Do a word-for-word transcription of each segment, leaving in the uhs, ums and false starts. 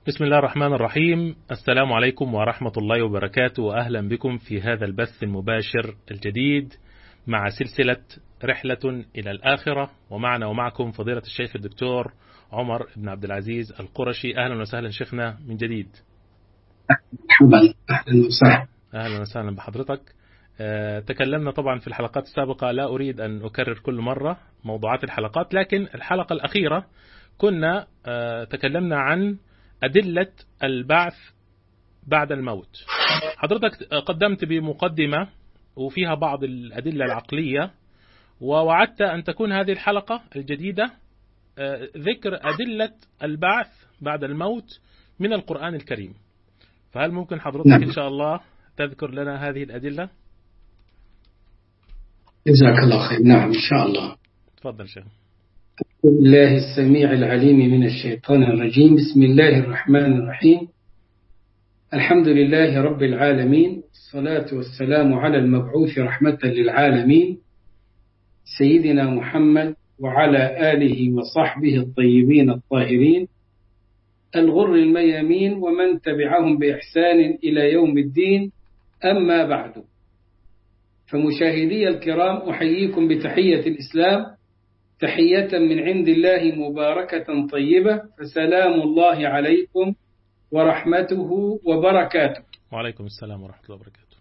بسم الله الرحمن الرحيم. السلام عليكم ورحمة الله وبركاته، وأهلا بكم في هذا البث المباشر الجديد مع سلسلة رحلة إلى الآخرة، ومعنا ومعكم فضيلة الشيخ الدكتور عمر بن عبد العزيز القرشي. أهلا وسهلا شيخنا من جديد. مرحبا، أهلا وسهلا. أهلا وسهلا بحضرتك. أه تكلمنا طبعا في الحلقات السابقة، لا أريد أن أكرر كل مرة موضوعات الحلقات، لكن الحلقة الأخيرة كنا أه تكلمنا عن أدلة البعث بعد الموت. حضرتك قدمت بمقدمة وفيها بعض الأدلة العقلية، ووعدت أن تكون هذه الحلقة الجديدة ذكر أدلة البعث بعد الموت من القرآن الكريم. فهل ممكن حضرتك نعم. إن شاء الله تذكر لنا هذه الأدلة؟ جزاك الله خير. نعم إن شاء الله. تفضل شيخ. بالله السميع العليم من الشيطان الرجيم. بسم الله الرحمن الرحيم. الحمد لله رب العالمين، الصلاة والسلام على المبعوث رحمة للعالمين سيدنا محمد وعلى آله وصحبه الطيبين الطاهرين الغر الميامين ومن تبعهم بإحسان إلى يوم الدين. أما بعد، فمشاهدي الكرام، أحييكم بتحية الإسلام، تحية من عند الله مباركة طيبة، فسلام الله عليكم ورحمته وبركاته. وعليكم السلام ورحمة الله وبركاته.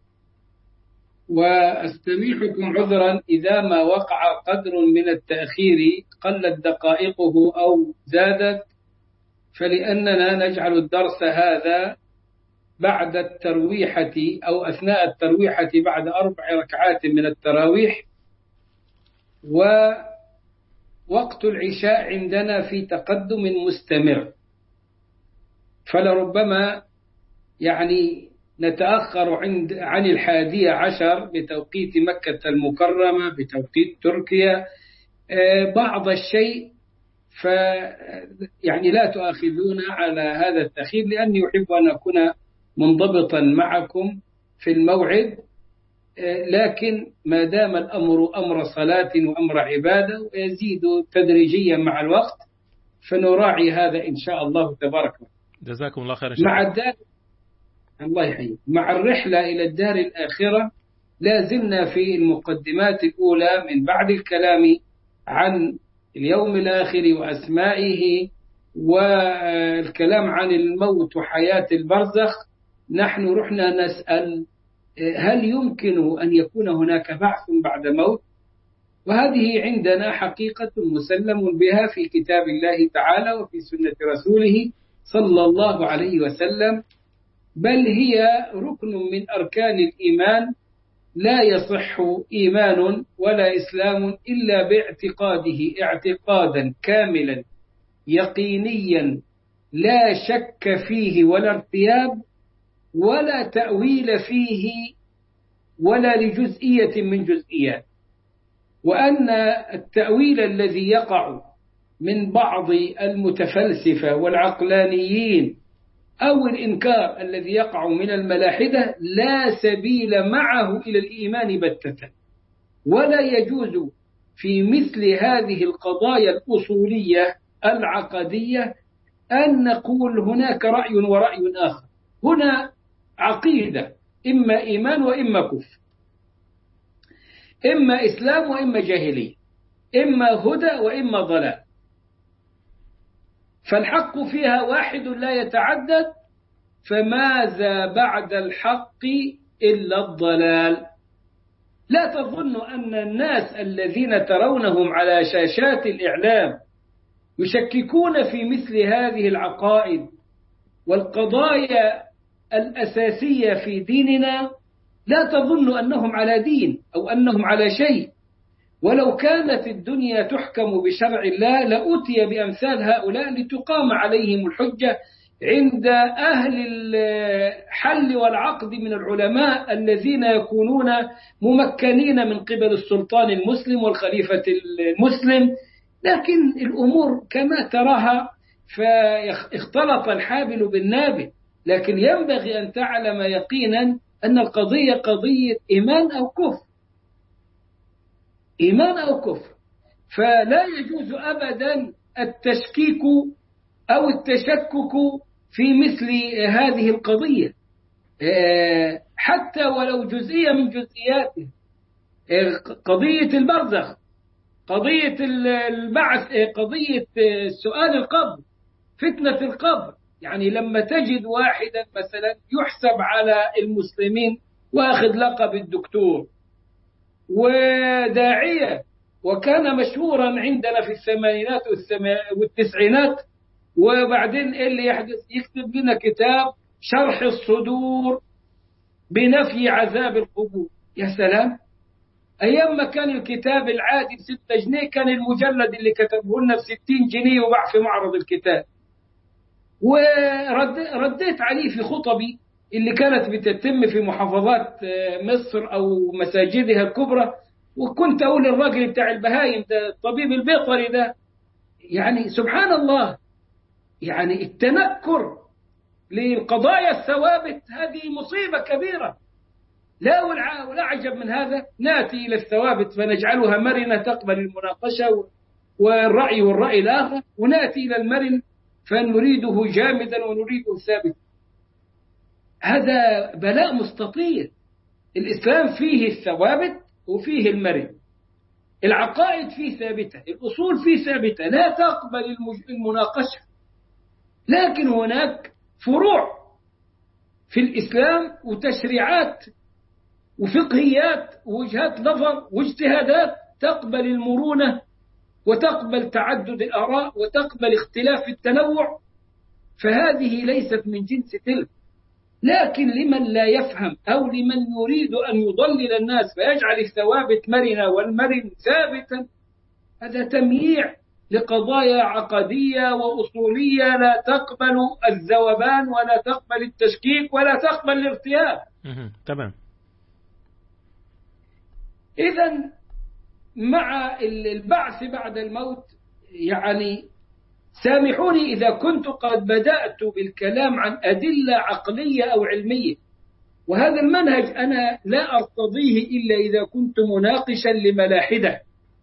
وأستميحكم عذرا إذا ما وقع قدر من التأخير، قلت دقائقه أو زادت، فلأننا نجعل الدرس هذا بعد الترويحة أو أثناء الترويحة بعد أربع ركعات من التراويح، ووقت العشاء عندنا في تقدم مستمر، فلربما يعني نتأخر عند عن الحادية عشر بتوقيت مكة المكرمة، بتوقيت تركيا بعض الشيء، ف يعني لا تؤاخذونا على هذا التأخير، لأني أحب أن أكون منضبطا معكم في الموعد، لكن ما دام الأمر أمر صلاة وأمر عبادة ويزيد تدريجيا مع الوقت، فنراعي هذا إن شاء الله تبارك وتعالى. جزاكم الله خيرا. مع الدار الله يحييك. مع الرحلة إلى الدار الآخرة لا زلنا في المقدمات الأولى من بعد الكلام عن اليوم الآخر وأسمائه والكلام عن الموت وحياة البرزخ. نحن رحنا نسأل هل يمكن أن يكون هناك بعث بعد موت؟ وهذه عندنا حقيقة مسلم بها في كتاب الله تعالى وفي سنة رسوله صلى الله عليه وسلم، بل هي ركن من أركان الإيمان. لا يصح إيمان ولا إسلام إلا باعتقاده اعتقادا كاملا يقينيا لا شك فيه ولا ارتياب ولا تأويل فيه ولا لجزئية من جزئيات. وأن التأويل الذي يقع من بعض المتفلسفة والعقلانيين أو الإنكار الذي يقع من الملاحدة لا سبيل معه إلى الإيمان بتة، ولا يجوز في مثل هذه القضايا الأصولية العقدية أن نقول هناك رأي ورأي آخر. هنا عقيدة، إما إيمان وإما كفر، إما إسلام وإما جاهلية، إما هدى وإما ضلال، فالحق فيها واحد لا يتعدد، فماذا بعد الحق إلا الضلال. لا تظن أن الناس الذين ترونهم على شاشات الإعلام يشككون في مثل هذه العقائد والقضايا الأساسية في ديننا، لا تظن أنهم على دين أو أنهم على شيء. ولو كانت الدنيا تحكم بشرع الله لأتي بأمثال هؤلاء لتقام عليهم الحجة عند أهل الحل والعقد من العلماء الذين يكونون ممكنين من قبل السلطان المسلم والخليفة المسلم. لكن الأمور كما تراها، فاختلط الحابل بالنابل. لكن ينبغي أن تعلم يقينا أن القضية قضية إيمان أو كفر، إيمان أو كفر. فلا يجوز أبدا التشكيك أو التشكك في مثل هذه القضية حتى ولو جزئية من جزئياته. قضية البرزخ، قضية البعث، قضية سؤال القبر، فتنة القبر. يعني لما تجد واحدا مثلا يحسب على المسلمين واخذ لقب الدكتور وداعية وكان مشهورا عندنا في الثمانينات والتسعينات، وبعدين اللي يحدث يكتب لنا كتاب شرح الصدور بنفي عذاب القبور. يا سلام، أيام ما كان الكتاب العادي بستة جنيه كان المجلد اللي كتبه لنا بستين جنيه وباع في معرض الكتاب. ورديت عليه في خطبي اللي كانت بتتم في محافظات مصر أو مساجدها الكبرى، وكنت أقول للراجل بتاع البهايم ده الطبيب البيطري ده، يعني سبحان الله، يعني التنكر للقضايا الثوابت هذه مصيبة كبيرة. لا والأعجب من هذا نأتي إلى الثوابت فنجعلها مرنة تقبل المناقشة والرأي والرأي الآخر، ونأتي إلى المرن فنريده جامدا ونريده ثابتا. هذا بلاء مستطير. الإسلام فيه الثوابت وفيه المرن، العقائد فيه ثابتة، الأصول فيه ثابتة لا تقبل المناقشة. لكن هناك فروع في الإسلام وتشريعات وفقهيات ووجهات نظر واجتهادات تقبل المرونة وتقبل تعدد الآراء وتقبل اختلاف التنوع، فهذه ليست من جنس تلك. لكن لمن لا يفهم أو لمن يريد أن يضلل الناس فيجعل الثوابت مرنة والمرن ثابتا، هذا تمييع لقضايا عقدية وأصولية لا تقبل الذوبان ولا تقبل التشكيك ولا تقبل الارتياب. تمام. إذن مع البعث بعد الموت، يعني سامحوني إذا كنت قد بدأت بالكلام عن أدلة عقلية أو علمية، وهذا المنهج أنا لا أرتضيه إلا إذا كنت مناقشا لملاحدة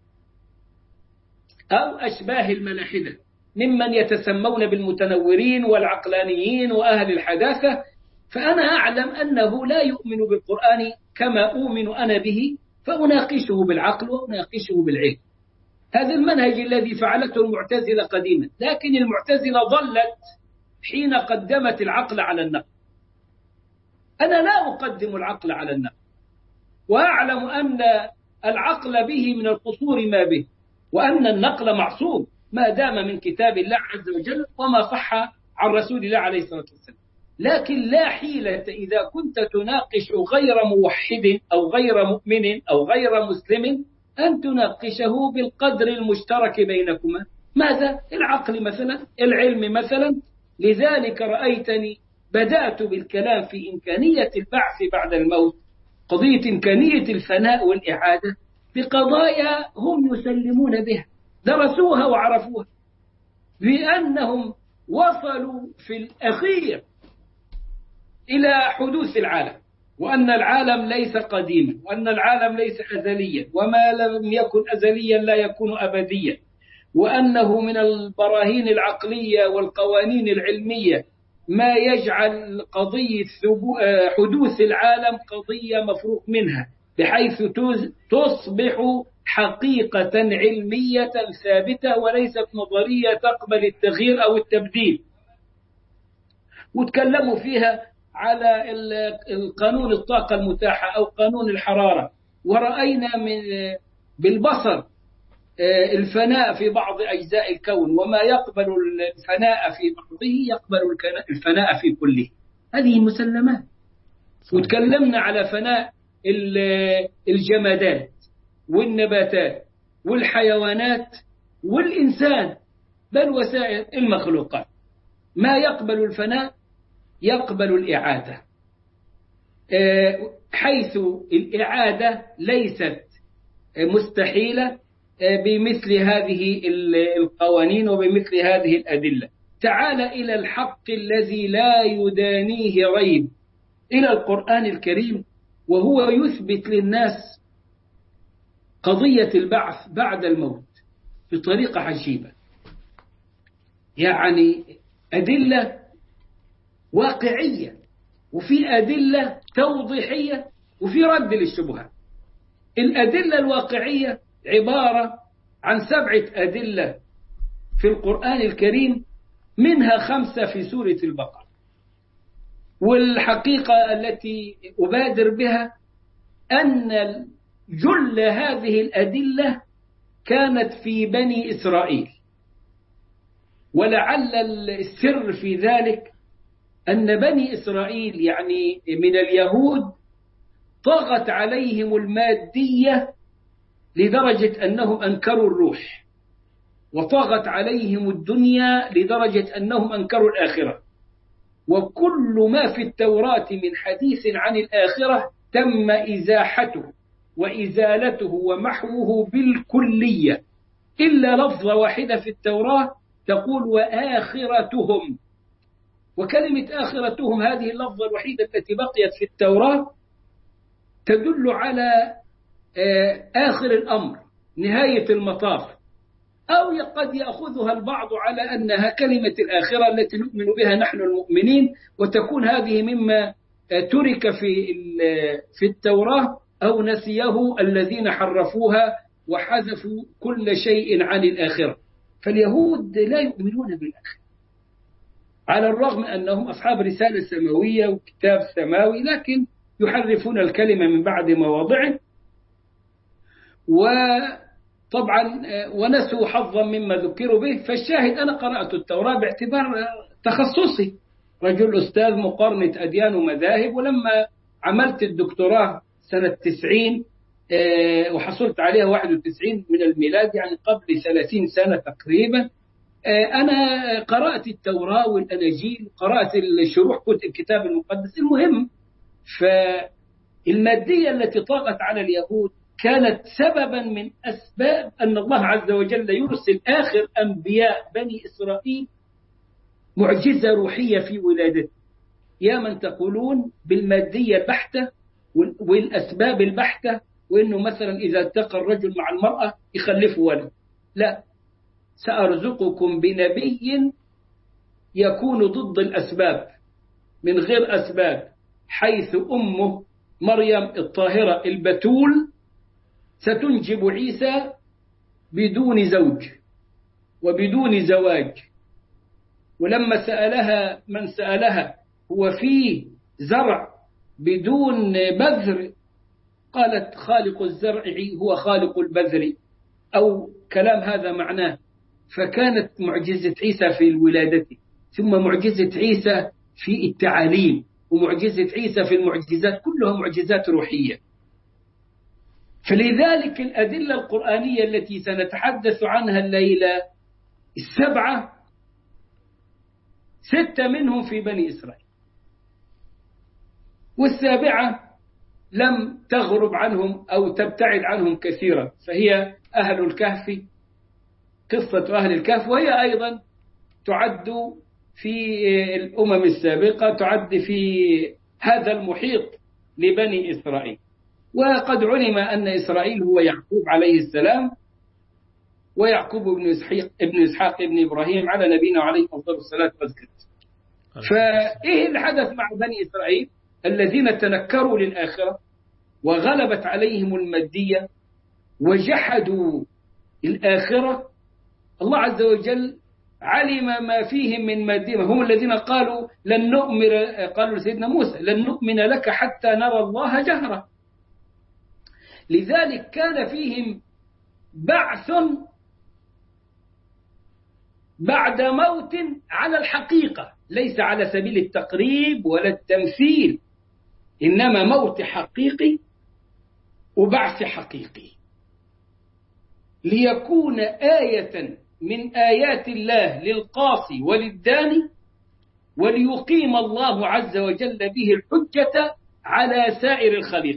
أو أشباه الملاحدة ممن يتسمون بالمتنورين والعقلانيين وأهل الحداثة، فأنا أعلم أنه لا يؤمن بالقرآن كما أؤمن أنا به، فأناقشه بالعقل وأناقشه بالعلم. هذا المنهج الذي فعلته المعتزلة قديما، لكن المعتزلة ضلت حين قدمت العقل على النقل. أنا لا أقدم العقل على النقل، وأعلم أن العقل به من القصور ما به، وأن النقل معصوم ما دام من كتاب الله عز وجل وما صح عن رسول الله عليه الصلاة والسلام. لكن لا حيلة إذا كنت تناقش غير موحد أو غير مؤمن أو غير مسلم أن تناقشه بالقدر المشترك بينكما. ماذا؟ العقل مثلا، العلم مثلا. لذلك رأيتني بدأت بالكلام في إمكانية البعث بعد الموت، قضية إمكانية الفناء والإعادة، بقضايا هم يسلمون بها، درسوها وعرفوها، بأنهم وصلوا في الأخير إلى حدوث العالم، وأن العالم ليس قديما، وأن العالم ليس أزليا، وما لم يكن أزليا لا يكون أبديا، وأنه من البراهين العقلية والقوانين العلمية ما يجعل قضية حدوث العالم قضية مفروغ منها، بحيث تصبح حقيقة علمية ثابتة وليست نظرية تقبل التغيير أو التبديل. وتكلموا فيها على القانون الطاقة المتاحة أو قانون الحرارة، ورأينا من بالبصر الفناء في بعض أجزاء الكون، وما يقبل الفناء في بعضه يقبل الفناء في كله. هذه مسلمات. وتكلمنا على فناء الجمادات والنباتات والحيوانات والإنسان، بل وسائر المخلوقات. ما يقبل الفناء يقبل الإعادة، حيث الإعادة ليست مستحيلة بمثل هذه القوانين وبمثل هذه الأدلة. تعال إلى الحق الذي لا يدانيه ريب، إلى القرآن الكريم، وهو يثبت للناس قضية البعث بعد الموت بطريقة عجيبة. يعني أدلة واقعية، وفي أدلة توضيحية، وفي رد للشبهات. الأدلة الواقعية عبارة عن سبعة أدلة في القرآن الكريم، منها خمسة في سورة البقرة. والحقيقة التي أبادر بها أن جل هذه الأدلة كانت في بني إسرائيل، ولعل السر في ذلك أن بني إسرائيل يعني من اليهود طغت عليهم المادية لدرجة أنهم أنكروا الروح، وطغت عليهم الدنيا لدرجة أنهم أنكروا الآخرة. وكل ما في التوراة من حديث عن الآخرة تم إزاحته وإزالته ومحوه بالكلية، إلا لفظة واحدة في التوراة تقول وآخرتهم. وكلمة آخرتهم هذه اللفظة الوحيدة التي بقيت في التوراة تدل على آخر الأمر، نهاية المطاف، أو قد يأخذها البعض على أنها كلمة الآخرة التي نؤمن بها نحن المؤمنين، وتكون هذه مما ترك في في التوراة أو نسيه الذين حرفوها وحذفوا كل شيء عن الآخرة. فاليهود لا يؤمنون بالآخرة على الرغم أنهم أصحاب رسالة سماوية وكتاب سماوي، لكن يحرفون الكلمة من بعد مواضعه. وطبعا ونسوا حظا مما ذكروا به. فالشاهد أنا قرأت التوراة باعتبار تخصصي، رجل أستاذ مقارنة أديان ومذاهب، ولما عملت الدكتوراه سنة تسعين وحصلت عليها واحد وتسعين من الميلاد، يعني قبل ثلاثين سنة تقريبا، أنا قرأت التوراة والأناجيل، قرأت الشروح كتب الكتاب المقدس. المهم، فالمادية التي طاغت على اليهود كانت سببا من أسباب أن الله عز وجل يرسل آخر أنبياء بني إسرائيل معجزة روحية في ولادته. يا من تقولون بالمادية البحتة والأسباب البحتة، وإنه مثلا إذا التقى الرجل مع المرأة يخلفوا ولد، لا، سأرزقكم بنبي يكون ضد الأسباب من غير أسباب، حيث أمه مريم الطاهرة البتول ستنجب عيسى بدون زوج وبدون زواج. ولما سألها من سألها هو فيه زرع بدون بذر، قالت خالق الزرع هو خالق البذر، أو كلام هذا معناه. فكانت معجزة عيسى في الولادة، ثم معجزة عيسى في التعاليم، ومعجزة عيسى في المعجزات، كلها معجزات روحية. فلذلك الأدلة القرآنية التي سنتحدث عنها الليلة السبعة، ستة منهم في بني إسرائيل، والسابعة لم تغرب عنهم أو تبتعد عنهم كثيرا، فهي أهل الكهف، قصة أهل الكهف، وهي أيضا تعد في الأمم السابقة، تعد في هذا المحيط لبني إسرائيل. وقد علم أن إسرائيل هو يعقوب عليه السلام، ويعقوب ابن إسحاق ابن إسحاق ابن إبراهيم على نبينا عليه أفضل الصلاة والسلام. فإيه اللي حدث مع بني إسرائيل الذين تنكروا للآخرة وغلبت عليهم المادية وجحدوا الآخرة؟ الله عز وجل علم ما فيهم من مادية. هم الذين قالوا لن نؤمن، قالوا لسيدنا موسى لن نؤمن لك حتى نرى الله جهرة. لذلك كان فيهم بعث بعد موت على الحقيقة، ليس على سبيل التقريب ولا التمثيل، إنما موت حقيقي وبعث حقيقي، ليكون آية من آيات الله للقاصي وللداني، وليقيم الله عز وجل به الحجة على سائر الخليقة.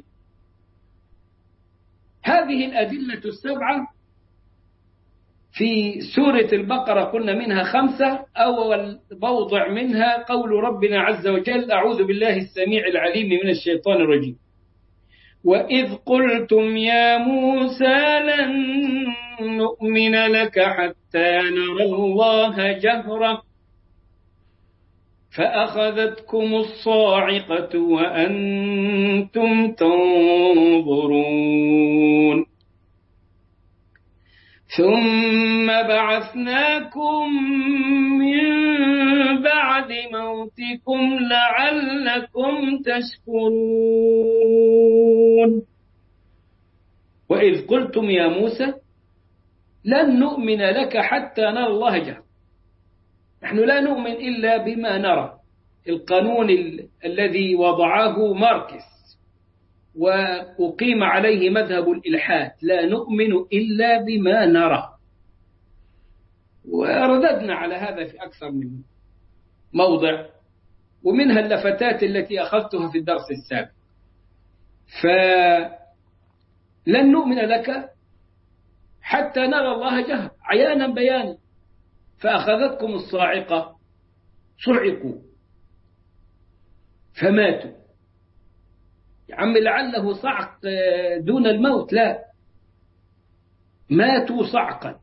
هذه الأدلة السبعة في سورة البقرة قلنا منها خمسة. أول موضع منها قول ربنا عز وجل: أعوذ بالله السميع العليم من الشيطان الرجيم: وإذ قلتم يا موسى لن نؤمن لك حتى نرى الله جهرة فأخذتكم الصاعقة وأنتم تنظرون ثم بعثناكم من بعد موتكم لعلكم تشكرون وإذ قلتم يا موسى لن نؤمن لك حتى نرى الله جهرا. نحن لا نؤمن إلا بما نرى. القانون ال الذي وضعه ماركس وأقيم عليه مذهب الإلحاد، لا نؤمن إلا بما نرى. ورددنا على هذا في أكثر من موضع، ومنها اللفتات التي أخذتها في الدرس السابق. فلن نؤمن لك حتى نرى الله جهرا عيانا بيانا. فأخذتكم الصاعقة، صعقوا فماتوا. يا عم لعله صعق دون الموت، لا، ماتوا صعقا.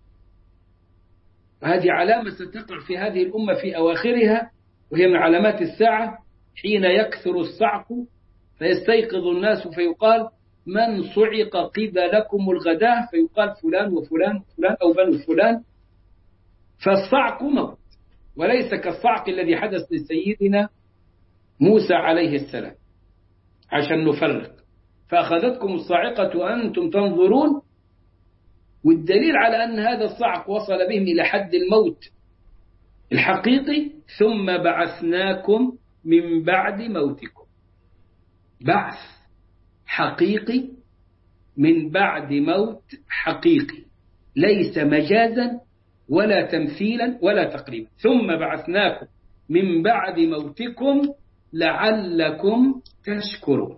هذه علامة ستقع في هذه الأمة في أواخرها، وهي من علامات الساعة، حين يكثر الصعق فيستيقظ الناس فيقال من صعق قبلكم الغداة، فيقال فلان وفلان وفلان أو بنو فلان. فالصعق موت، وليس كالصعق الذي حدث لسيدنا موسى عليه السلام، عشان نفرق. فأخذتكم الصاعقة وأنتم تنظرون، والدليل على أن هذا الصعق وصل بهم إلى حد الموت الحقيقي. ثم بعثناكم من بعد موتكم، بعث حقيقي من بعد موت حقيقي، ليس مجازا ولا تمثيلا ولا تقريبا. ثم بعثناكم من بعد موتكم لعلكم تشكرون.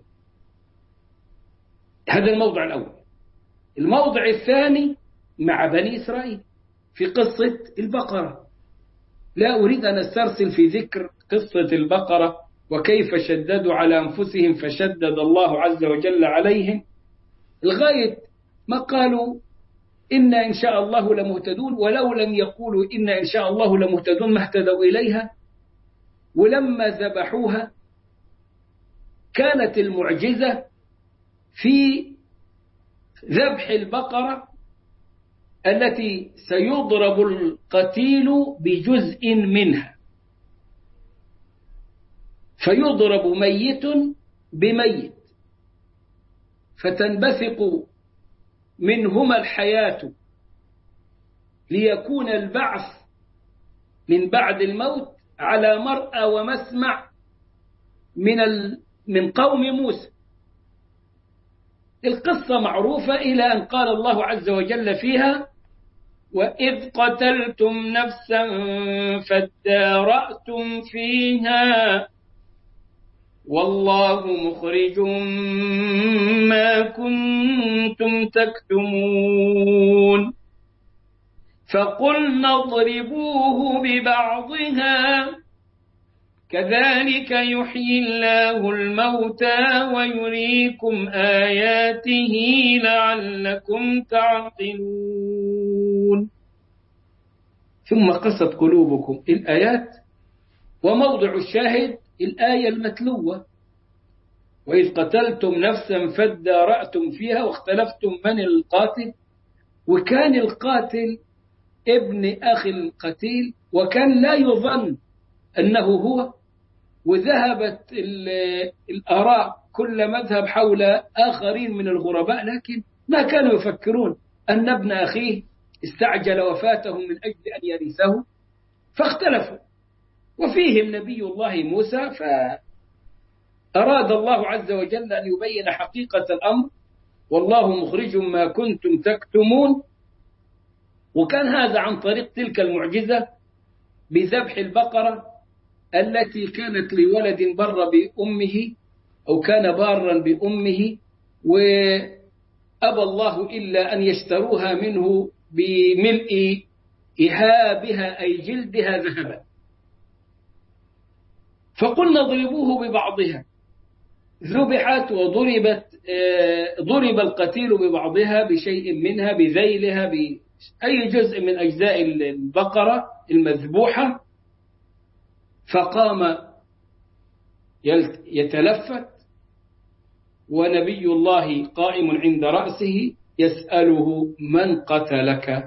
هذا الموضع الأول. الموضع الثاني مع بني إسرائيل في قصة البقرة. لا أريد أن أسترسل في ذكر قصة البقرة وكيف شددوا على أنفسهم فشدد الله عز وجل عليهم، لغاية ما قالوا إن إن شاء الله لمهتدون، ولو لم يقولوا إن إن شاء الله لمهتدون ما اهتدوا إليها. ولما ذبحوها كانت المعجزة في ذبح البقرة التي سيضرب القتيل بجزء منها، فيضرب ميت بميت فتنبثق منهما الحياة ليكون البعث من بعد الموت على مرأى ومسمع من من قوم موسى. القصة معروفة إلى أن قال الله عز وجل فيها وإذ قتلتم نفسا فادارأتم فيها والله مخرج ما كنتم تكتمون فقلنا اضربوه ببعضها كذلك يحيي الله الموتى ويريكم آياته لعلكم تعقلون. ثم قست قلوبكم الآيات، وموضع الشاهد الآية المتلوة وإذ قتلتم نفسا فادارأتم فيها واختلفتم من القاتل، وكان القاتل ابن أخي القتيل وكان لا يظن أنه هو، وذهبت الآراء كل مذهب حول آخرين من الغرباء، لكن ما كانوا يفكرون أن ابن أخيه استعجل وفاته من أجل أن يرثه فاختلفوا. وفيهم نبي الله موسى، فأراد الله عز وجل أن يبين حقيقة الأمر والله مخرج ما كنتم تكتمون. وكان هذا عن طريق تلك المعجزة بذبح البقرة التي كانت لولد بر بأمه أو كان بارا بأمه، وأبى الله إلا أن يشتروها منه بملء إهابها أي جلدها ذهبا. فقلنا اضربوه ببعضها، ذبحت وضربت، ضرب القتيل ببعضها بشيء منها، بذيلها، بأي جزء من أجزاء البقرة المذبوحة. فقام يتلفت ونبي الله قائم عند رأسه يسأله من قتلك؟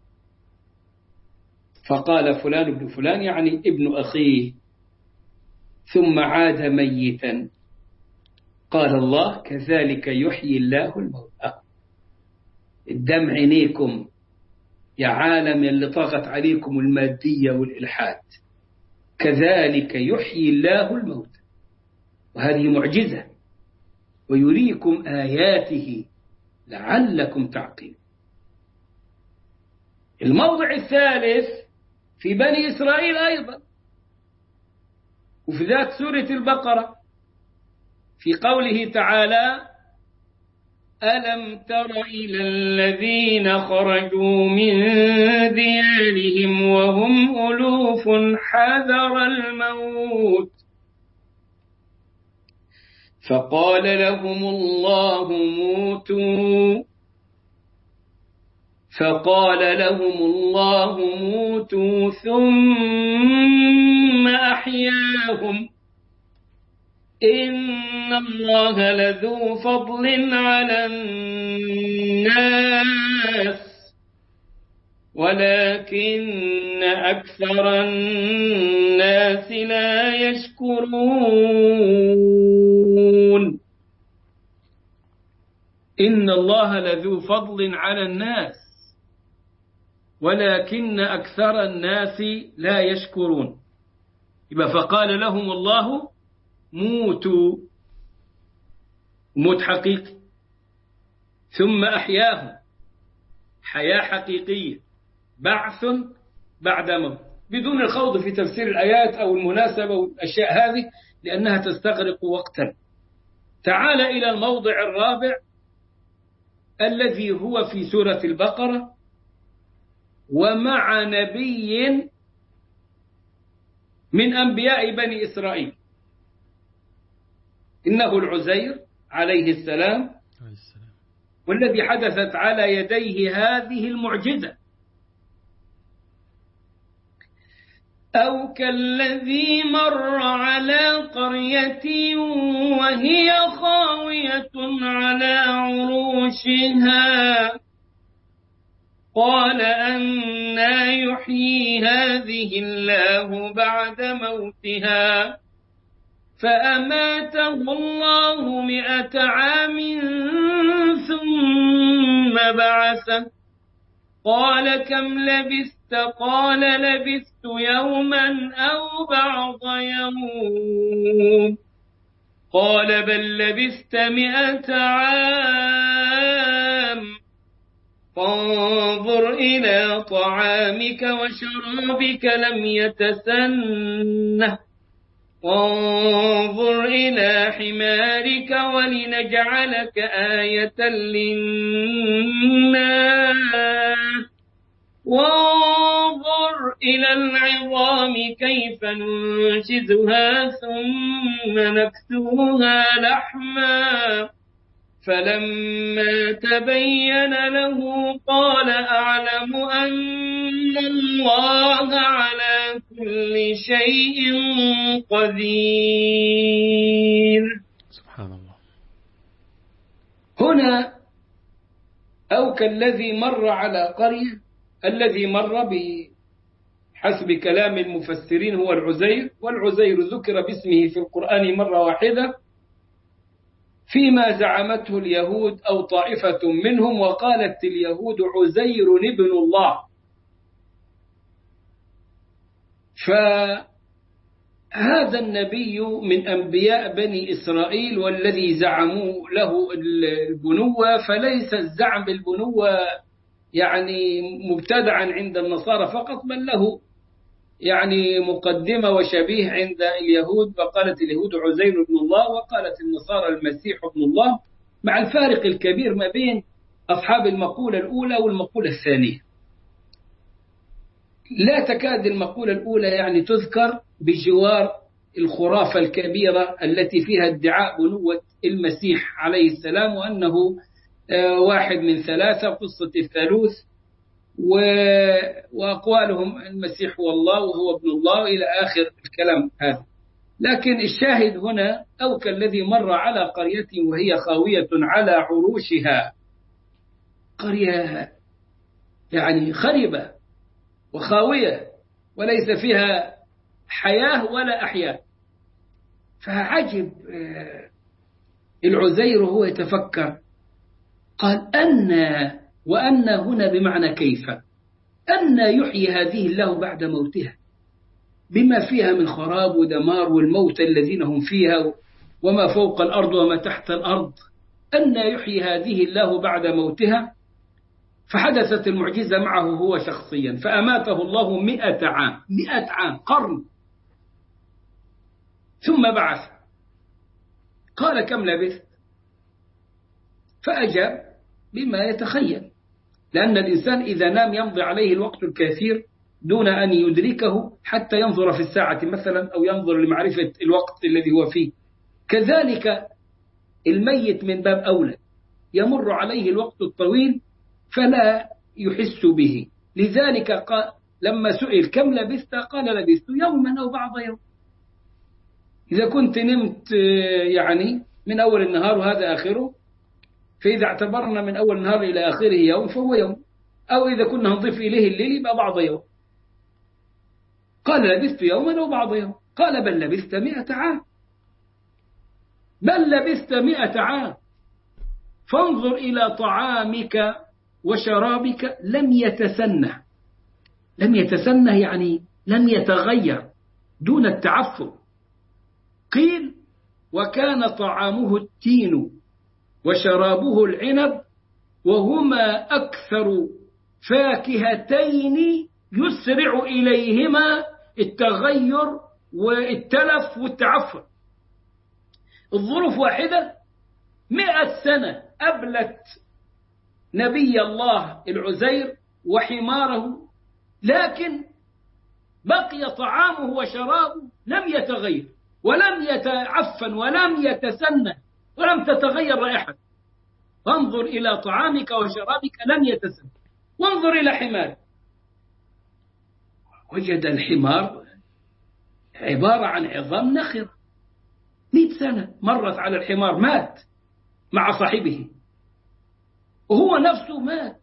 فقال فلان ابن فلان، يعني ابن أخيه، ثم عاد ميتا. قال الله كذلك يحيي الله الموتى. الدم عينيكم يا عالم اللي طغت عليكم المادية والإلحاد، كذلك يحيي الله الموتى، وهذه معجزة، ويريكم آياته لعلكم تعقلون. الموضع الثالث في بني إسرائيل أيضا، وفي ذات سورة البقرة في قوله تعالى: ألم تر إلى الذين خرجوا من ديارهم وهم ألوف حذر الموت فقال لهم الله موتوا فقال لهم الله موتوا ثم أحياهم إن الله لذو فضل على الناس ولكن أكثر الناس لا يشكرون. إن الله لذو فضل على الناس ولكن أكثر الناس لا يشكرون. يبقى فقال لهم الله موتوا، موت حقيقي، ثم أحياهم حياة حقيقية، بعث بعد موت، بدون الخوض في تفسير الآيات أو المناسبة والأشياء هذه لأنها تستغرق وقتا. تعال إلى الموضع الرابع الذي هو في سورة البقرة، ومع نبي من أنبياء بني إسرائيل، إنه العزير عليه السلام، والذي حدثت على يديه هذه المعجزة. أو كالذي مر على قرية وهي خاوية على عروشها قال أنى يحيي هذه الله بعد موتها فأماته الله مئة عام ثم بعثه قال كم لبثت؟ قال لبثت يوما أو بعض يوم قال بل لبثت مئة عام فانظر إلى طعامك وشرابك لم يتسنه وانظر إلى حمارك ولنجعلك آية للناس وانظر إلى العظام كيف ننشزها ثم نكسوها لحما فلما تبين له قال أعلم أن الله على كل شيء قدير. سبحان الله. هنا أو كالذي مر على قرية، الذي مر بحسب كلام المفسرين هو العزير، والعزير ذكر باسمه في القرآن مرة واحدة فيما زعمته اليهود أو طائفة منهم، وقالت اليهود عزير ابن الله. فهذا النبي من أنبياء بني إسرائيل والذي زعموا له البنوة، فليس الزعم بالبنوة يعني مبتدعا عند النصارى فقط، بل له يعني مقدمة وشبيه عند اليهود، فقالت اليهود عزير ابن الله وقالت النصارى المسيح ابن الله، مع الفارق الكبير ما بين أصحاب المقولة الأولى والمقولة الثانية. لا تكاد المقولة الأولى يعني تذكر بجوار الخرافة الكبيرة التي فيها ادعاء بنوة المسيح عليه السلام وأنه واحد من ثلاثة، قصة الثالوث وأقوالهم المسيح هو الله وهو ابن الله إلى آخر الكلام هذا. لكن الشاهد هنا أو كالذي مر على قرية وهي خاوية على عروشها، قرية يعني خربة وخاوية وليس فيها حياة ولا أحياء. فعجب العزير وهو يتفكر، قال أن وأن هنا بمعنى كيف، أن يحيي هذه الله بعد موتها بما فيها من خراب ودمار والموت الذين هم فيها وما فوق الأرض وما تحت الأرض، أن يحيي هذه الله بعد موتها. فحدثت المعجزة معه هو شخصيا، فأماته الله مئة عام، مئة عام قرن، ثم بعث. قال كم لبثت؟ فأجاب بما يتخيل، لأن الإنسان إذا نام يمضي عليه الوقت الكثير دون أن يدركه حتى ينظر في الساعة مثلا أو ينظر لمعرفة الوقت الذي هو فيه. كذلك الميت من باب أولى يمر عليه الوقت الطويل فلا يحس به. لذلك قال لما سئل كم لبثت قال لبثت يوما أو بعض يوم. إذا كنت نمت يعني من أول النهار وهذا آخره، فإذا اعتبرنا من أول النهار إلى آخره يوم فهو يوم، أو إذا كنا نضيف إليه الليل يبقى بعض يوم. قال لبثت يوما أو بعض يوم. قال بل لبثت مئة عام، بل لبثت مئة عام. فانظر إلى طعامك وشرابك لم يتسنه، لم يتسنه يعني لم يتغير دون التعفن. قيل وكان طعامه التين وشرابه العنب وهما أكثر فاكهتين يسرع إليهما التغير والتلف والتعفن. الظروف واحدة، مئة سنة أبلت نبي الله العزير وحماره، لكن بقي طعامه وشرابه لم يتغير ولم يتعفن ولم يتسنى ولم تتغير رائحته. وانظر إلى طعامك وشرابك لم يتسنى. وانظر إلى حمارك، وجد الحمار عبارة عن عظام نخر، مئة سنة مرت على الحمار، مات مع صاحبه وهو نفسه مات،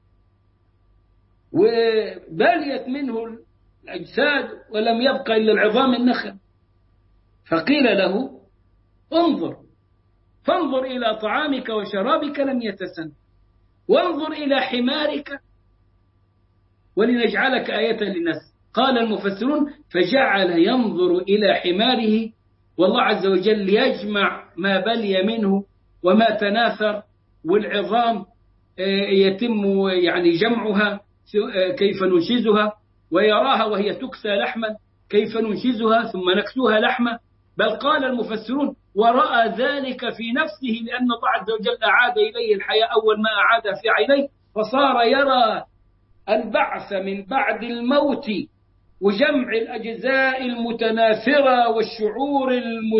وباليت منه الأجساد ولم يبقى إلا العظام النخل. فقيل له انظر، فانظر إلى طعامك وشرابك لم يتسن، وانظر إلى حمارك ولنجعلك آية للناس. قال المفسرون فجعل ينظر إلى حماره، والله عز وجل يجمع ما بلي منه وما تناثر، والعظام يتم يعني جمعها كيف ننشزها، ويراها وهي تكسى لحما كيف ننشزها ثم نكسوها لحما. بل قال المفسرون ورأى ذلك في نفسه، لأن الله عز وجل أعاد إليه الحياة أول ما أعاد في عينيه، فصار يرى البعث من بعد الموت وجمع الأجزاء المتناثرة والشعور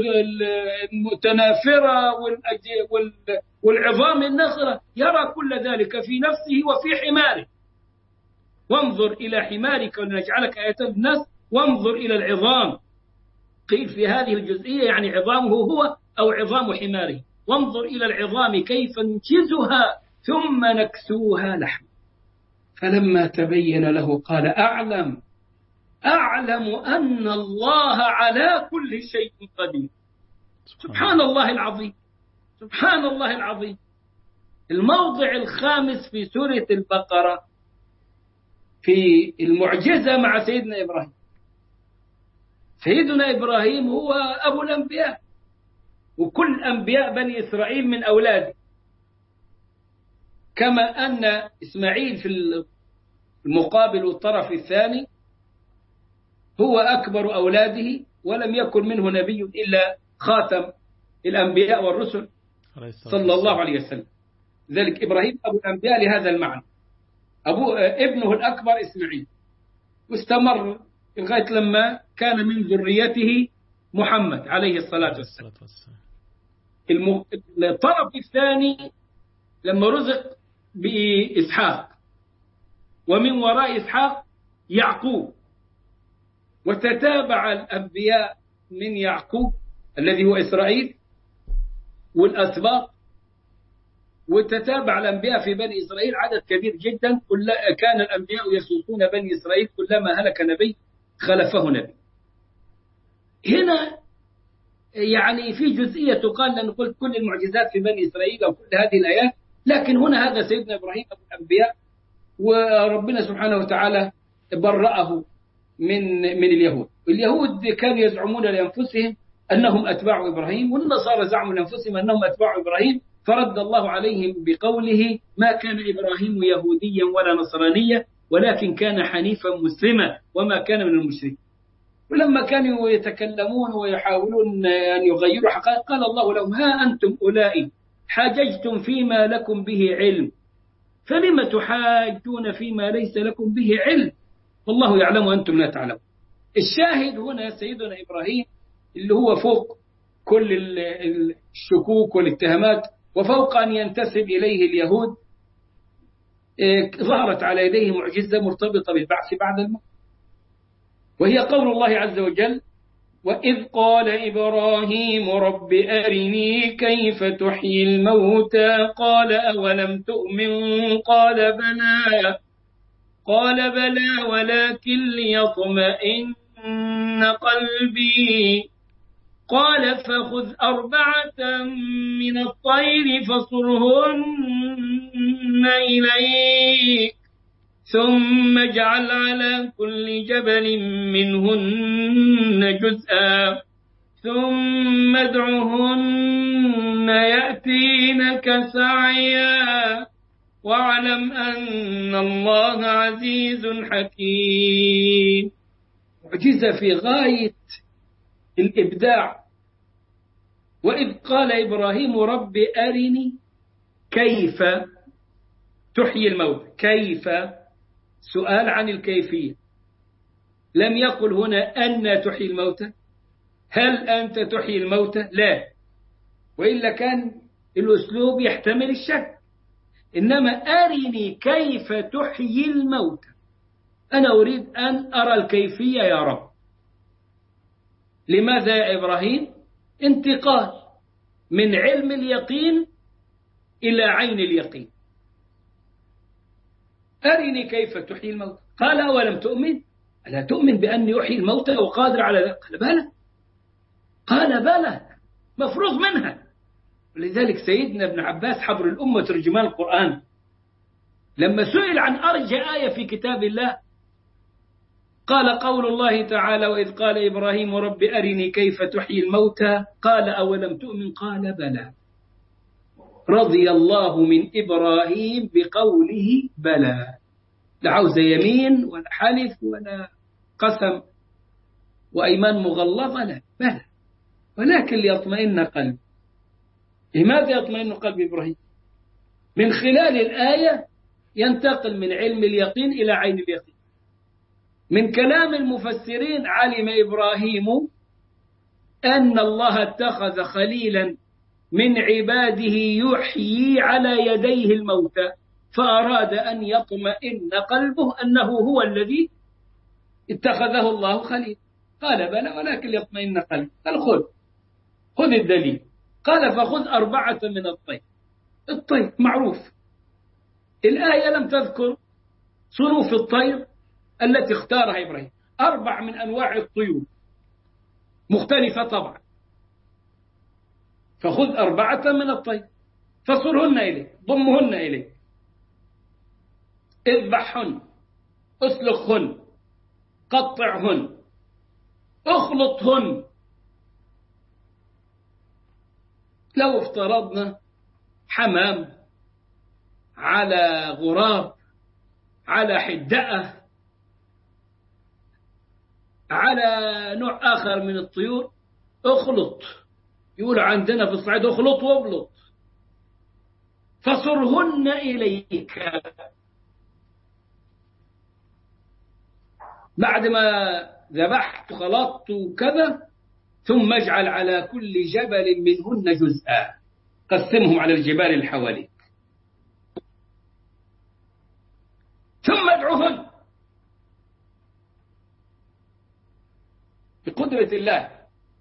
المتناثرة والعظام النخرة، يرى كل ذلك في نفسه وفي حماره. وانظر إلى حمارك ولنجعلك آية للناس، وانظر إلى العظام. قيل في هذه الجزئية يعني عظامه هو أو عظام حماره. وانظر إلى العظام كيف ننشزها ثم نكسوها لحم. فلما تبين له قال أعلم أعلم أن الله على كل شيء قدير. سبحان الله العظيم، سبحان الله العظيم. الموضع الخامس في سورة البقرة في المعجزة مع سيدنا إبراهيم. سيدنا إبراهيم هو أبو الأنبياء، وكل أنبياء بني إسرائيل من أولاده، كما أن إسماعيل في المقابل والطرف الثاني هو أكبر أولاده، ولم يكن منه نبي إلا خاتم الأنبياء والرسل صلى الله عليه وسلم. ذلك إبراهيم أبو الأنبياء لهذا المعنى. أبو ابنه الأكبر إسماعيل، واستمر لغاية لما كان من ذريته محمد عليه الصلاة والسلام. الطرف الثاني لما رزق بإسحاق، ومن وراء إسحاق يعقوب. وتتابع الأنبياء من يعقوب الذي هو إسرائيل والأسباط، وتتابع الأنبياء في بني إسرائيل عدد كبير جدا. كان الأنبياء يسوسون بني إسرائيل، كلما هلك نبي خلفه نبي. هنا يعني في جزئية تقال، لأن قلت كل المعجزات في بني إسرائيل أو كل هذه الآيات، لكن هنا هذا سيدنا إبراهيم أبو الأنبياء، وربنا سبحانه وتعالى برأه من من اليهود. اليهود كانوا يزعمون لأنفسهم أنهم أتباع إبراهيم، والنصارى زعموا لأنفسهم أنهم أتباع إبراهيم، فرد الله عليهم بقوله: ما كان إبراهيم يهوديا ولا نصرانيا ولكن كان حنيفا مسلما وما كان من المشركين. ولما كانوا يتكلمون ويحاولون أن يغيروا حقائق، قال الله لهم: ها أنتم أولئك حاججتم فيما لكم به علم، فلم تحاجون فيما ليس لكم به علم، والله يعلم وأنتم لا تعلمون. الشاهد هنا سيدنا إبراهيم اللي هو فوق كل الشكوك والاتهامات، وفوق أن ينتسب إليه اليهود، ظهرت على يديه معجزة مرتبطة بالبعث بعد الموت، وهي قول الله عز وجل: وإذ قال إبراهيم رب أرني كيف تحيي الموتى قال أولم تؤمن قال بلى قال بلى ولكن ليطمئن قلبي قال فخذ أربعة من الطير فصرهن إليك ثم اجعل على كل جبل منهن جزءا ثم ادعهن يأتينك سعيا واعلم أن الله عزيز حكيم. معجزة في غاية الإبداع. وإذ قال إبراهيم رب أرني كيف تحيي الموت. كيف سؤال عن الكيفية، لم يقل هنا أن تحيي الموتى، هل أنت تحيي الموتى؟ لا، وإلا كان الأسلوب يحتمل الشك. إنما أرني كيف تحيي الموتى، أنا أريد أن أرى الكيفية يا رب. لماذا يا إبراهيم؟ انتقال من علم اليقين إلى عين اليقين. أرني كيف تحيي الموتى قال أولم تؤمن؟ ألا تؤمن بأني أحيي الموتى وقادر على ذلك؟ قال بلى قال بلى مفروض منها. ولذلك سيدنا ابن عباس حبر الأمة ترجمان القرآن لما سئل عن أرجى آية في كتاب الله قال قول الله تعالى: وإذ قال إبراهيم رب أرني كيف تحيي الموتى قال أولم تؤمن قال بلى. رضي الله من إبراهيم بقوله بلى، لا عاوز يمين ولا حلف ولا قسم وأيمان مغلظة، لا، بلى ولكن ليطمئن قلبي. لماذا يطمئن قلب إبراهيم؟ من خلال الآية ينتقل من علم اليقين إلى عين اليقين. من كلام المفسرين علم إبراهيم أن الله اتخذ خليلا من عباده يحيي على يديه الموتى، فأراد أن يطمئن قلبه أنه هو الذي اتخذه الله خليل. قال بلى ولكن يطمئن قلبه. قال خذ خذ الدليل. قال فخذ أربعة من الطير. الطير معروف، الآية لم تذكر صنوف الطير التي اختارها إبراهيم، أربع من أنواع الطيور مختلفة طبعا. فخذ أربعة من الطير فصرهن إليك، ضمهن إليك، اذبحهن، اسلخهن، قطعهن، اخلطهن. لو افترضنا حمام على غراب على حدأة على نوع آخر من الطيور، اخلط، يقول عندنا في الصعيد اخلط وابلط، فصرهن إليك. بعد ما ذبحت وخلطت وكذا، ثم اجعل على كل جبل منهن جزءا، قسمهم على الجبال اللي حواليك، ثم ادعهن بقدرة الله،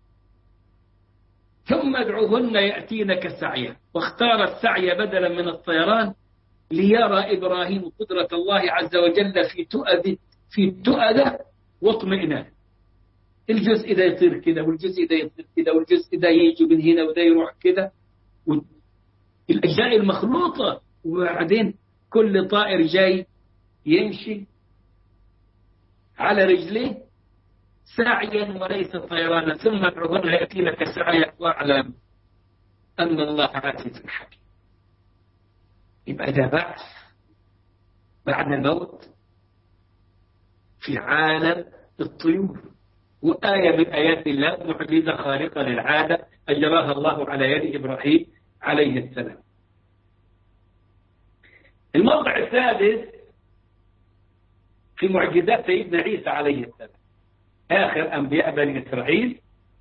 ثم ادعوهن يأتينك سعيا. واختار السعي بدلا من الطيران ليرى إبراهيم قدرة الله عز وجل في تؤد في تؤدة واطمئنان. الجزء ده يطير كده، والجزء ده يطير كده، والجزء ده يجي من هنا وده يروح كده، الأجزاء المخلوطة، وبعدين كل طائر جاي يمشي على رجليه سعيا وليس طيرانا. ثم ادعوهن يأتينك سعيا واعلم أن الله عزيز حكيم. يبقى ده بعث بعد الموت في عالم الطيور، وآية من آيات الله، معجزة خارقة للعادة أجراها الله على يد إبراهيم عليه السلام. الموضع الثالث في معجزات سيدنا عيسى عليه السلام، آخر أنبياء بني إسرائيل،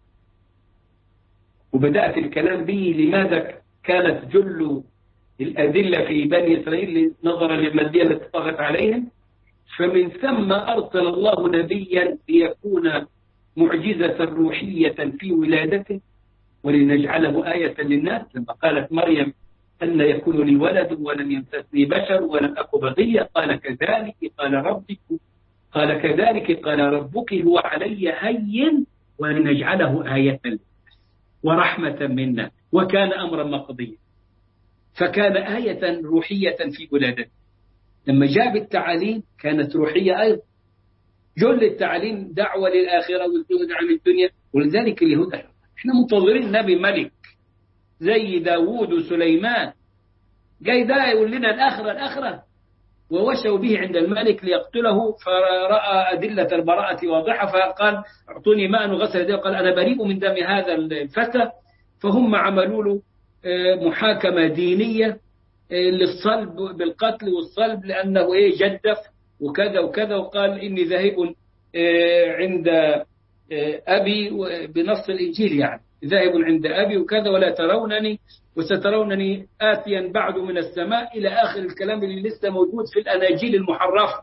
وبدأت الكلام به لماذا كانت جل الأدلة في بني إسرائيل نظرا للمادية التي طغت عليهم. فمن ثم أرسل الله نبيا ليكون معجزة روحية في ولادته ولنجعله آية للناس. لما قالت مريم أن يكون لي ولد ولم يمسسني بشر ولم أك بغيا، قال كذلك قال ربك قال كذلك قال ربك هو علي هين ولنجعله آية ورحمة منا وكان أمرا مقضيا. فكان آية روحية في ولادته. لما جاء التعاليم كانت روحية أيضا. جل التعاليم دعوة للآخرة والزهد عن الدنيا، ولذلك اليهود احنا منتظرين نبي ملك زي داوود وسليمان، جاي ده يقول لنا الآخرة الآخرة، ووشوا به عند الملك ليقتله، فرأى أدلة البراءة واضحة فقال اعطوني ماء وغسل يديه وقال أنا بريء من دم هذا الفتى. فهم عملوا له محاكمة دينية للصلب بالقتل والصلب لأنه إيه جدف وكذا وكذا، وقال إني ذاهب عند أبي بنص الإنجيل، يعني ذاهب عند أبي وكذا ولا ترونني وسترونني آتيا بعد من السماء إلى آخر الكلام اللي لسه موجود في الأناجيل المحرفة.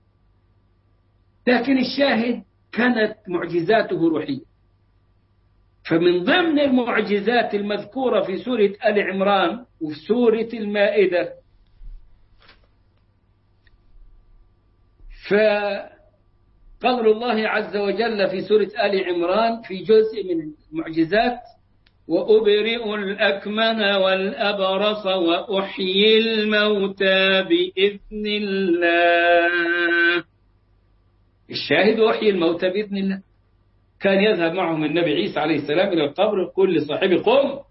لكن الشاهد كانت معجزاته روحية. فمن ضمن المعجزات المذكورة في سورة آل عمران وفي سورة المائدة، فقول الله عز وجل في سورة آل عمران في جزء من المعجزات وأبرئ الأكمه والأبرص وأحيي الموتى بإذن الله. الشاهد أحيي الموتى بإذن الله. كان يذهب معهم النبي عيسى عليه السلام إلى القبر يقول لصاحبه قم،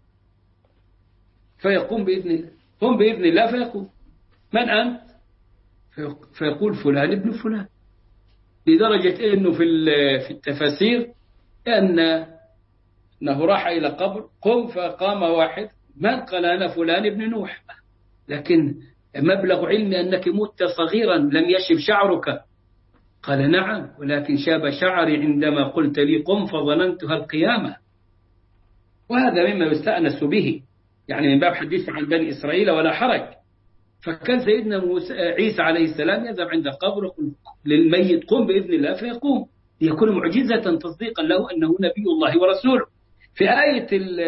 فيقوم بإذن الله، قم بإذن الله فيقوم. من أنت؟ فيقول فلان ابن فلان. لدرجة أنه في في التفاسير أن أنه راح إلى قبر قم فقام واحد من قال أنا فلان ابن نوح، لكن مبلغ علمي أنك مت صغيرا لم يشب شعرك. قال نعم ولكن شاب شعري عندما قلت لي قم فظننتها القيامة. وهذا مما يستأنس به، يعني من باب حديث عن بني إسرائيل ولا حرج. فكان سيدنا موسى عيسى عليه السلام يذهب عند قبر للميت قم بإذن الله فيقوم، ليكون معجزة تصديقا له أنه نبي الله ورسوله. في آية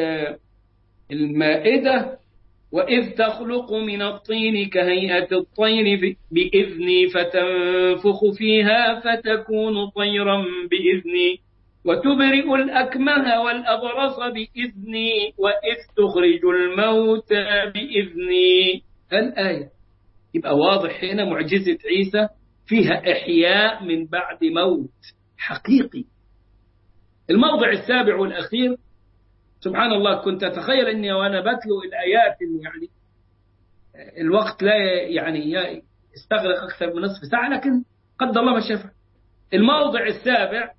المائدة وإذ تخلق من الطين كهيئة الطير بإذني فتنفخ فيها فتكون طيرا بإذني وتبرئ الأكمه والأبرص بإذني وإذ تخرج الموتى بإذني. الآية يبقى واضح هنا معجزة عيسى فيها إحياء من بعد موت حقيقي. الموضع السابع والأخير، سبحان الله كنت أتخيل أني وأنا بتلو الآيات يعني الوقت لا يعني يستغرق أكثر من نصف ساعة، لكن قدر الله ما شاء. الموضع السابع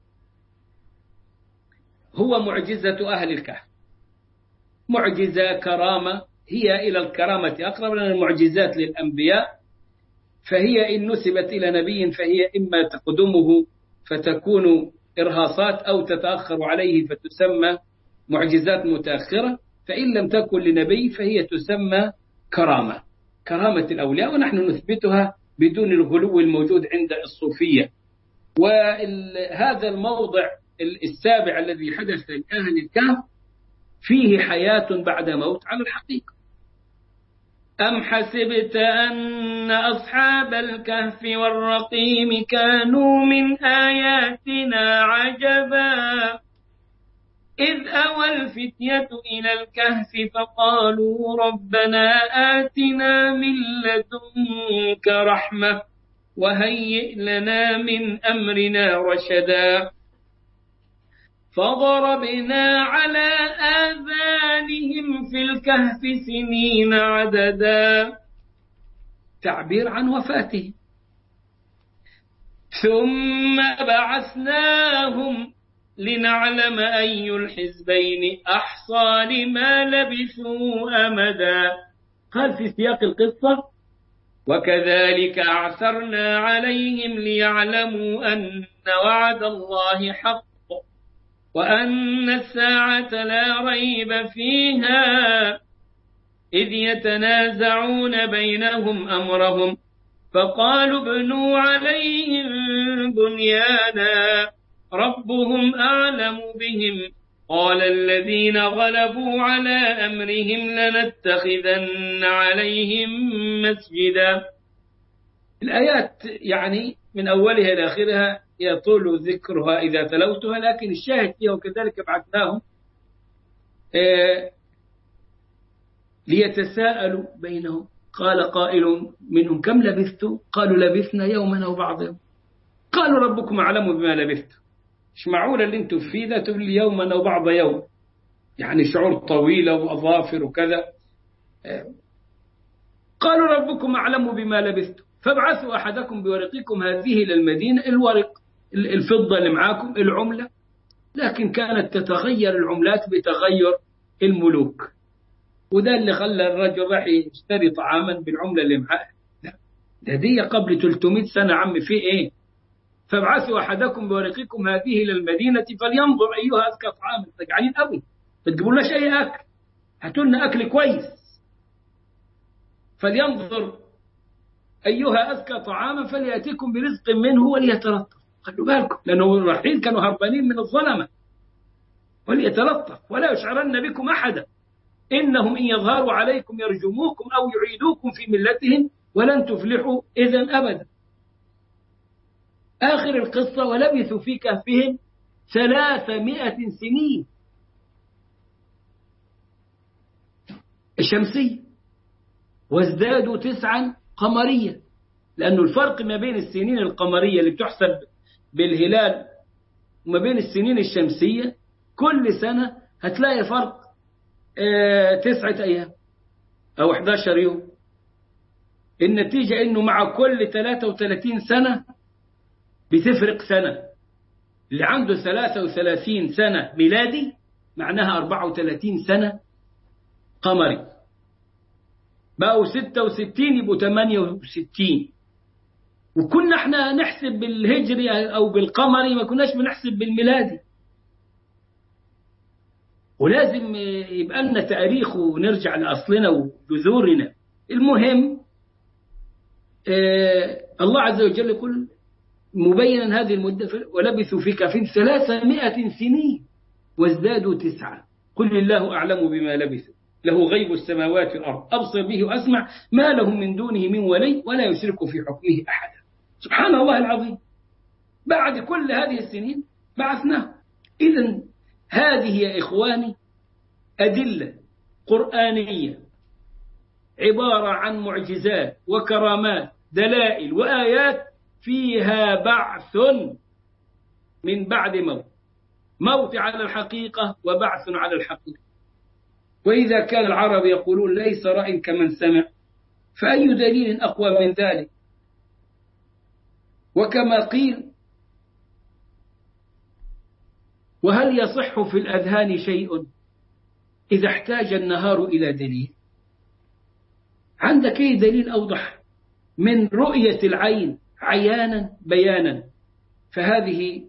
هو معجزة أهل الكهف. معجزة كرامة، هي إلى الكرامة أقرب لنا المعجزات للأنبياء، فهي إن نسبت إلى نبي فهي إما تقدمه فتكون إرهاصات أو تتأخر عليه فتسمى معجزات متأخرة، فإن لم تكن لنبي فهي تسمى كرامة، كرامة الأولياء، ونحن نثبتها بدون الغلو الموجود عند الصوفية. وهذا الموضع السابع الذي حدث لأهل الكهف فيه حياة بعد موت على الحقيقة. أم حسبت أن أصحاب الكهف والرقيم كانوا من آياتنا عجبا إذ أوى الفتية إلى الكهف فقالوا ربنا آتنا من لدنك رحمة وهيئ لنا من أمرنا رشدا فضربنا على آذانهم في الكهف سنين عددا، تعبير عن وفاته. ثم بعثناهم لنعلم أي الحزبين أحصى لما لبثوا أمدا. قال في سياق القصة وكذلك أعثرنا عليهم ليعلموا أن وعد الله حق وأن الساعة لا ريب فيها إذ يتنازعون بينهم أمرهم فقالوا ابنوا عليهم بنيانا ربهم أعلم بهم قال الذين غلبوا على أمرهم لنتخذن عليهم مسجدا. الآيات يعني من أولها إلى آخرها يطول ذكرها إذا تلوتها، لكن الشاهد فيها وكذلك بعثناهم ليتساءلوا بينهم قال قائل منهم كم لبثتم قالوا لبثنا يوما أو بعض يوم قالوا ربكم أعلم بما لبثتم. مش معقول اللي انتم فيه ده تقول لي يوما أو بعض يوم، يعني شعور طويلة وأظافر وكذا. قالوا ربكم أعلم بما لبثتم فابعثوا أحدكم بورقكم هذه إلى المدينة، الورق الفضة اللي معاكم العملة، لكن كانت تتغير العملات بتغير الملوك، وده اللي خلى الرجل راح يشتري طعاما بالعملة اللي معاه. ده دي قبل ثلاثمائة سنة عم في ايه. فابعثوا أحدكم بورقكم هذه إلى المدينة فلينظر أيها أزكى طعاما. تجعلين قوي ما تجيبولناش أي أكل، هاتوا لنا أكل كويس. فلينظر أيها أزكى طعاما فليأتيكم برزق منه وليتلطف. خلوا بالكم لأنه الرحيل كانوا هربانين من الظلمة. وليتلطف ولا يشعرن بكم أحدا إنهم إن يظهروا عليكم يرجموكم أو يعيدوكم في ملتهم ولن تفلحوا إذن أبدا. آخر القصة ولبثوا في كهفهم ثلاثمائة سنين الشمسية وازدادوا تسعا قمرية، لأنه الفرق ما بين السنين القمرية اللي بتحسب بالهلال وما بين السنين الشمسية كل سنة هتلاقي فرق اه تسعة أيام أو أحد عشر يوم. النتيجة إنه مع كل ثلاثة وثلاثين سنة بتفرق سنة. اللي عنده ثلاثة وثلاثين سنة ميلادي معناها أربعة وثلاثين سنة قمري، بقوا ستة وستين يبقوا ثمانية وستين. وكنا احنا نحسب بالهجري أو بالقمري، ما كناش بنحسب بالميلادي. ولازم يبقى لنا تاريخ ونرجع لأصلنا وجذورنا. المهم اه الله عز وجل يقول مبينا هذه المدة ولبثوا في كهفهم ثلاثمائة سنين وازدادوا تسعة قل الله أعلم بما لبثوا له غيب السماوات والأرض أبصر به وأسمع ما لهم من دونه من ولي ولا يشرك في حكمه أحدا. سبحان الله العظيم. بعد كل هذه السنين بعثناه. إذن هذه يا إخواني أدلة قرآنية عبارة عن معجزات وكرامات دلائل وآيات فيها بعث من بعد موت، موت على الحقيقة وبعث على الحقيقة. وإذا كان العرب يقولون ليس رأي كمن سمع فأي دليل أقوى من ذلك. وكما قيل وهل يصح في الأذهان شيء إذا احتاج النهار إلى دليل؟ عندك أي دليل أوضح من رؤية العين عيانا بيانا؟ فهذه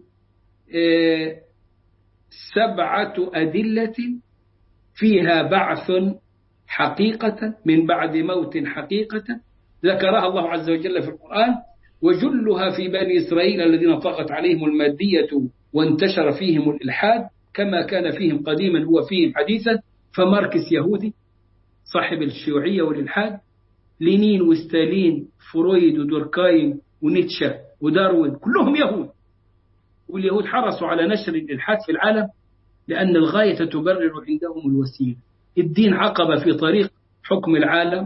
سبعة أدلة فيها بعث حقيقة من بعد موت حقيقة، ذكرها الله عز وجل في القرآن، وجلها في بني إسرائيل الذين طغت عليهم المادية وانتشر فيهم الإلحاد كما كان فيهم قديما هو فيهم حديثا. فماركس يهودي صاحب الشيوعية والإلحاد، لينين وستالين فرويد ودوركايم ونيتشه وداروين كلهم يهود، واليهود حرصوا على نشر الإلحاد في العالم لأن الغاية تبرر عندهم الوسيلة. الدين عقبة في طريق حكم العالم،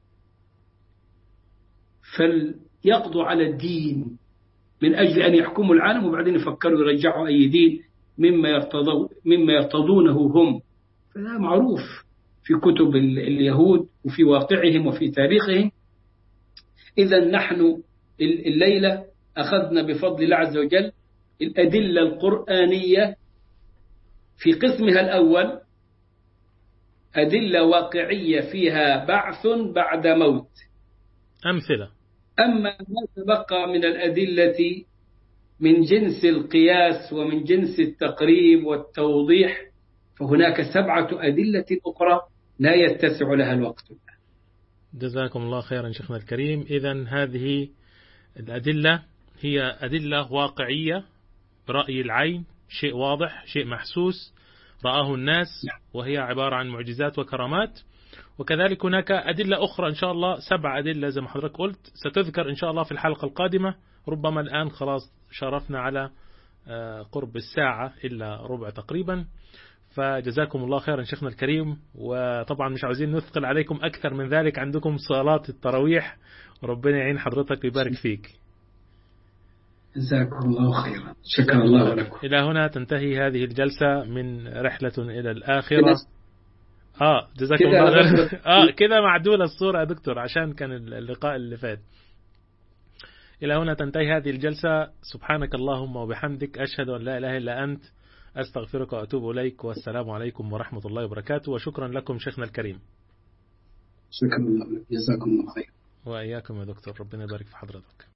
فليقضوا على الدين من أجل أن يحكموا العالم، وبعدين يفكروا يرجعوا أي دين مما يرتضون مما يرتضونه هم. فهذا معروف في كتب اليهود وفي واقعهم وفي تاريخهم. إذا نحن الليلة أخذنا بفضل الله عز وجل الأدلة القرآنية في قسمها الأول، أدلة واقعية فيها بعث بعد موت، أمثلة. أما ما تبقى من الأدلة من جنس القياس ومن جنس التقريب والتوضيح فهناك سبعة أدلة أخرى لا يتسع لها الوقت. جزاكم الله خيرا شيخنا الكريم. إذن هذه الأدلة هي أدلة واقعية برأي العين، شيء واضح، شيء محسوس رآه الناس، وهي عبارة عن معجزات وكرامات. وكذلك هناك أدلة أخرى إن شاء الله، سبع أدلة زي ما حضرتك قلت، ستذكر إن شاء الله في الحلقة القادمة. ربما الآن خلاص شرفنا على قرب الساعة إلا ربع تقريبا. فجزاكم الله خيرا شيخنا الكريم، وطبعا مش عاوزين نثقل عليكم أكثر من ذلك، عندكم صلاة التراويح، وربنا يعين حضرتك ويبارك فيك. جزاكم الله خيرا، شكرا الله لكم. إلى هنا تنتهي هذه الجلسة من رحلة إلى الآخرة. آه جزاكم الله خير. آه كده معدولة الصورة يا دكتور عشان كان اللقاء اللي فات. إلى هنا تنتهي هذه الجلسة. سبحانك اللهم وبحمدك، أشهد أن لا إله إلا أنت، أستغفرك وأتوب إليك، والسلام عليكم ورحمة الله وبركاته. وشكرا لكم شيخنا الكريم. شكرا الله، جزاكم الله خير. وإياكم يا دكتور، ربنا يبارك في حضرتك.